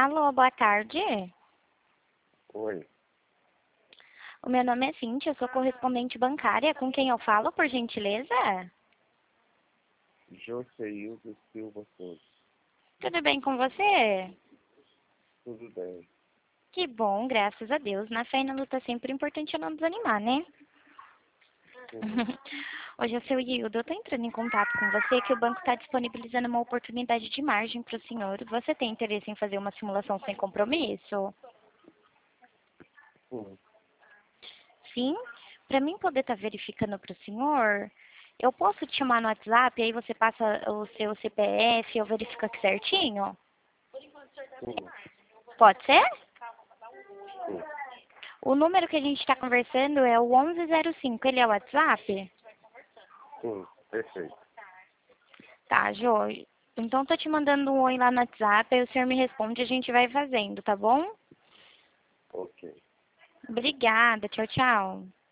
Alô, boa tarde. Oi, O meu nome é Cíntia, eu sou correspondente bancária. Com quem eu falo, por gentileza? Joseildo Silva Souza. Tudo bem com você? Tudo bem? Que bom, graças a Deus. Na fé e na luta sempre é importante não desanimar, né? Uhum. Hoje é seu Hildo, eu tô entrando em contato com você que o banco está disponibilizando uma oportunidade de margem para o senhor. Você tem interesse em fazer uma simulação sem compromisso? Sim, Sim? Para mim poder estar verificando para o senhor, eu posso te chamar no WhatsApp, aí você passa o seu CPF, eu verifico aqui certinho? sim, Pode ser? sim, O número que a gente está conversando é o 1105, ele é o WhatsApp? sim, perfeito. Tá, Jô. Então tô te mandando um oi lá no WhatsApp, aí o senhor me responde e a gente vai fazendo, tá bom? Ok. Obrigada, tchau, tchau.